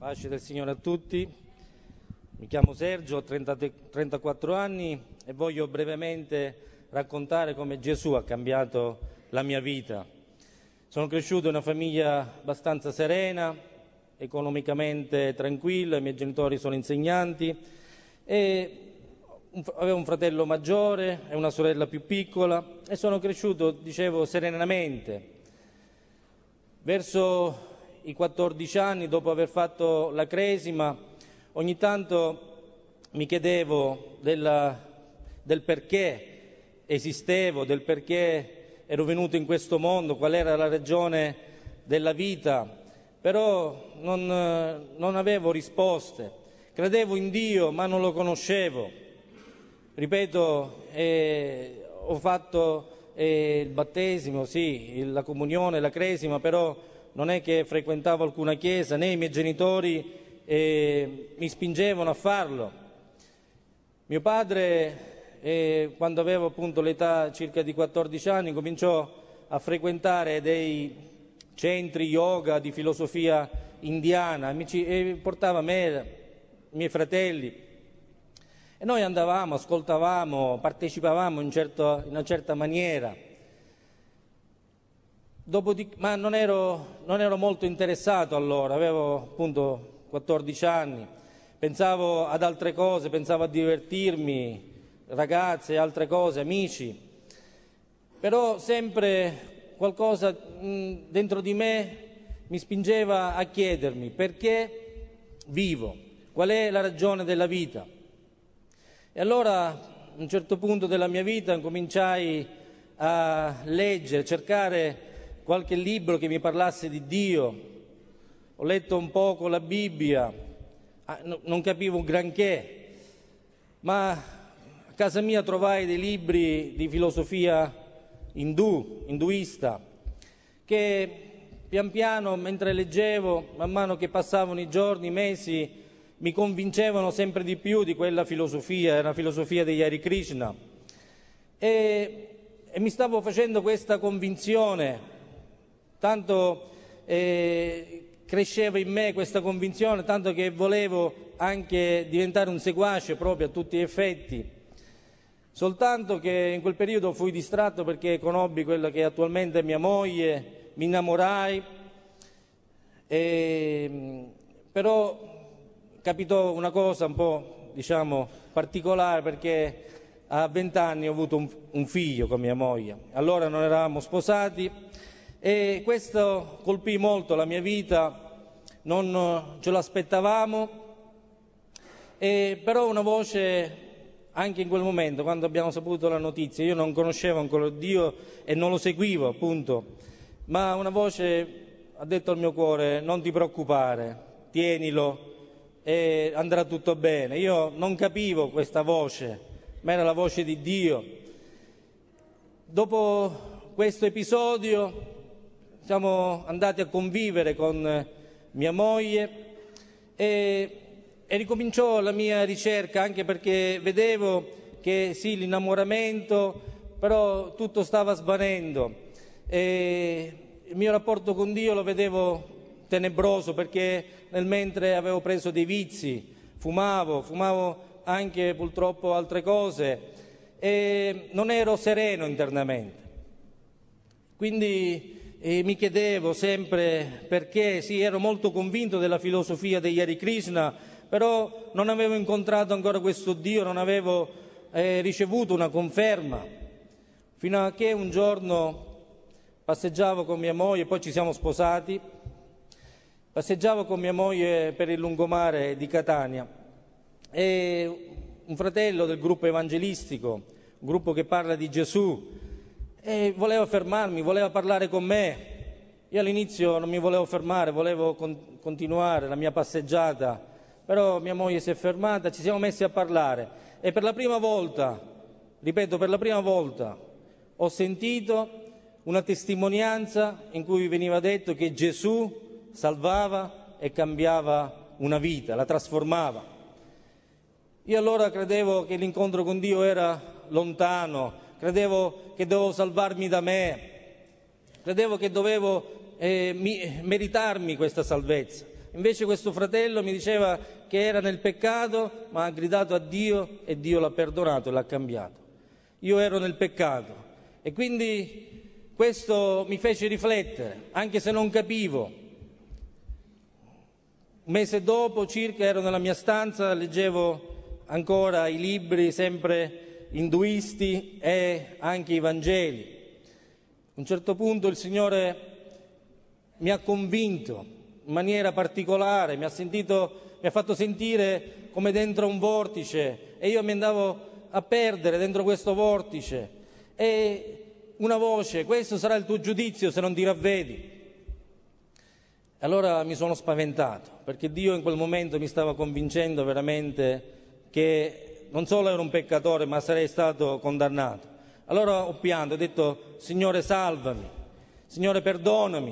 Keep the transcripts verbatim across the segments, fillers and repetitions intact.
Pace del Signore a tutti. Mi chiamo Sergio, ho trentaquattro anni e voglio brevemente raccontare come Gesù ha cambiato la mia vita. Sono cresciuto in una famiglia abbastanza serena, economicamente tranquilla, i miei genitori sono insegnanti e avevo un fratello maggiore e una sorella più piccola e sono cresciuto, dicevo, serenamente. Verso i quattordici anni, dopo aver fatto la cresima, ogni tanto mi chiedevo della, del perché esistevo, del perché ero venuto in questo mondo, qual era la ragione della vita, però non, non avevo risposte. Credevo in Dio, ma non lo conoscevo. Ripeto, eh, ho fatto eh, il battesimo, sì, la comunione, la cresima, però non è che frequentavo alcuna chiesa, né i miei genitori eh, mi spingevano a farlo. Mio padre, eh, quando avevo appunto l'età circa di quattordici anni, cominciò a frequentare dei centri yoga di filosofia indiana mi ci, e portava me, i miei fratelli, e noi andavamo, ascoltavamo, partecipavamo in, certo, in una certa maniera. Dopodiché, ma non ero, non ero molto interessato allora, avevo appunto quattordici anni, pensavo ad altre cose, pensavo a divertirmi, ragazze, altre cose, amici, però sempre qualcosa mh, dentro di me mi spingeva a chiedermi perché vivo, qual è la ragione della vita. E allora a un certo punto della mia vita cominciai a leggere, cercare qualche libro che mi parlasse di Dio. Ho letto un poco la Bibbia, non capivo un granché, ma a casa mia trovai dei libri di filosofia indù, induista, che pian piano, mentre leggevo, man mano che passavano i giorni, i mesi, mi convincevano sempre di più di quella filosofia, era la filosofia degli Hare Krishna. E, e mi stavo facendo questa convinzione, tanto eh, cresceva in me questa convinzione, tanto che volevo anche diventare un seguace proprio a tutti gli effetti, soltanto che in quel periodo fui distratto perché conobbi quella che attualmente è mia moglie, mi innamorai, e, però capitò una cosa un po', diciamo, particolare, perché a vent'anni ho avuto un, un figlio con mia moglie, allora non eravamo sposati, e questo colpì molto la mia vita, non ce l'aspettavamo, e però una voce, anche in quel momento, quando abbiamo saputo la notizia, io non conoscevo ancora Dio e non lo seguivo appunto, ma una voce ha detto al mio cuore: non ti preoccupare, tienilo e andrà tutto bene. Io non capivo questa voce, ma era la voce di Dio. Dopo questo episodio siamo andati a convivere con mia moglie e, e ricominciò la mia ricerca, anche perché vedevo che sì, l'innamoramento, però tutto stava svanendo e il mio rapporto con Dio lo vedevo tenebroso, perché nel mentre avevo preso dei vizi, fumavo, fumavo anche purtroppo altre cose e non ero sereno internamente. Quindi E mi chiedevo sempre perché, sì, ero molto convinto della filosofia degli Hare Krishna, però non avevo incontrato ancora questo Dio, non avevo eh, ricevuto una conferma, fino a che un giorno passeggiavo con mia moglie, poi ci siamo sposati, passeggiavo con mia moglie per il lungomare di Catania e un fratello del gruppo evangelistico, un gruppo che parla di Gesù, e voleva fermarmi, voleva parlare con me. Io all'inizio non mi volevo fermare, volevo con- continuare la mia passeggiata, però mia moglie si è fermata, ci siamo messi a parlare e per la prima volta, ripeto, per la prima volta ho sentito una testimonianza in cui veniva detto che Gesù salvava e cambiava una vita, la trasformava. Io allora credevo che l'incontro con Dio era lontano, credevo che dovevo salvarmi da me, credevo che dovevo eh, mi, meritarmi questa salvezza, Invece questo fratello mi diceva che era nel peccato, ma ha gridato a Dio e Dio l'ha perdonato e l'ha cambiato. Io ero nel peccato e quindi questo mi fece riflettere, anche se non capivo. Un mese dopo circa ero nella mia stanza, leggevo ancora i libri sempre induisti e anche i Vangeli. A un certo punto il Signore mi ha convinto in maniera particolare, mi ha, sentito, mi ha fatto sentire come dentro un vortice e io mi andavo a perdere dentro questo vortice e una voce: questo sarà il tuo giudizio se non ti ravvedi. Allora mi sono spaventato, perché Dio in quel momento mi stava convincendo veramente che non solo ero un peccatore, ma sarei stato condannato. Allora ho pianto, ho detto: Signore, salvami, Signore, perdonami.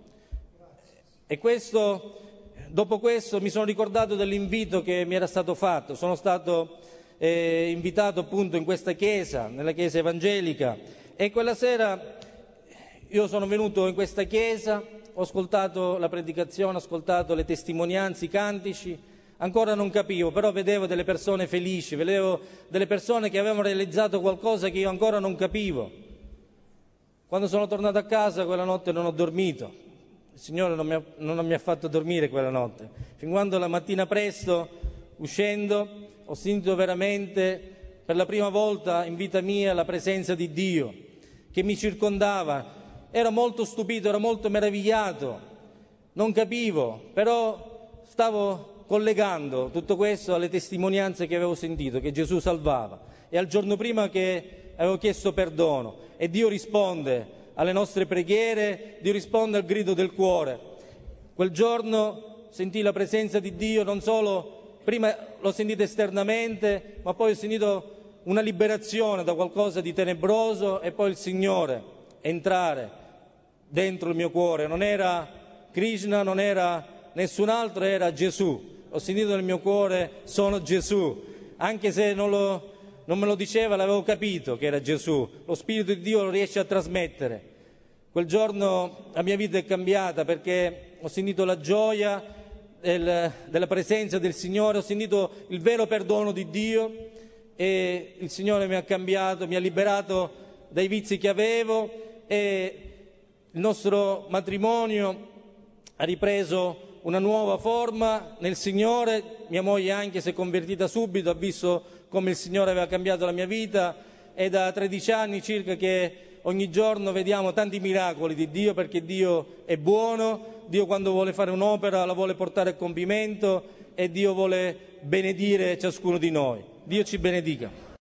E questo, dopo questo mi sono ricordato dell'invito che mi era stato fatto. Sono stato eh, invitato appunto in questa chiesa, nella chiesa evangelica, e quella sera io sono venuto in questa chiesa, ho ascoltato la predicazione, ho ascoltato le testimonianze, i cantici, ancora non capivo, però vedevo delle persone felici, vedevo delle persone che avevano realizzato qualcosa che io ancora non capivo. Quando sono tornato a casa quella notte non ho dormito, il Signore non mi ha, non mi ha fatto dormire quella notte, fin quando la mattina presto, uscendo, ho sentito veramente per la prima volta in vita mia la presenza di Dio che mi circondava. Ero molto stupito, ero molto meravigliato, non capivo, però stavo collegando tutto questo alle testimonianze che avevo sentito, che Gesù salvava, e al giorno prima che avevo chiesto perdono, e Dio risponde alle nostre preghiere, Dio risponde al grido del cuore. Quel giorno sentii la presenza di Dio, non solo, prima l'ho sentita esternamente, ma poi ho sentito una liberazione da qualcosa di tenebroso, e poi il Signore entrare dentro il mio cuore. Non era Krishna, non era nessun altro, era Gesù. Ho sentito nel mio cuore: sono Gesù. Anche se non, lo, non me lo diceva, l'avevo capito che era Gesù. Lo Spirito di Dio lo riesce a trasmettere. Quel giorno la mia vita è cambiata, perché ho sentito la gioia del, della presenza del Signore, ho sentito il vero perdono di Dio, e il Signore mi ha cambiato, mi ha liberato dai vizi che avevo, e il nostro matrimonio ha ripreso una nuova forma nel Signore. Mia moglie anche si è convertita subito, ha visto come il Signore aveva cambiato la mia vita, e da tredici anni circa che ogni giorno vediamo tanti miracoli di Dio, perché Dio è buono, Dio quando vuole fare un'opera la vuole portare a compimento, e Dio vuole benedire ciascuno di noi. Dio ci benedica.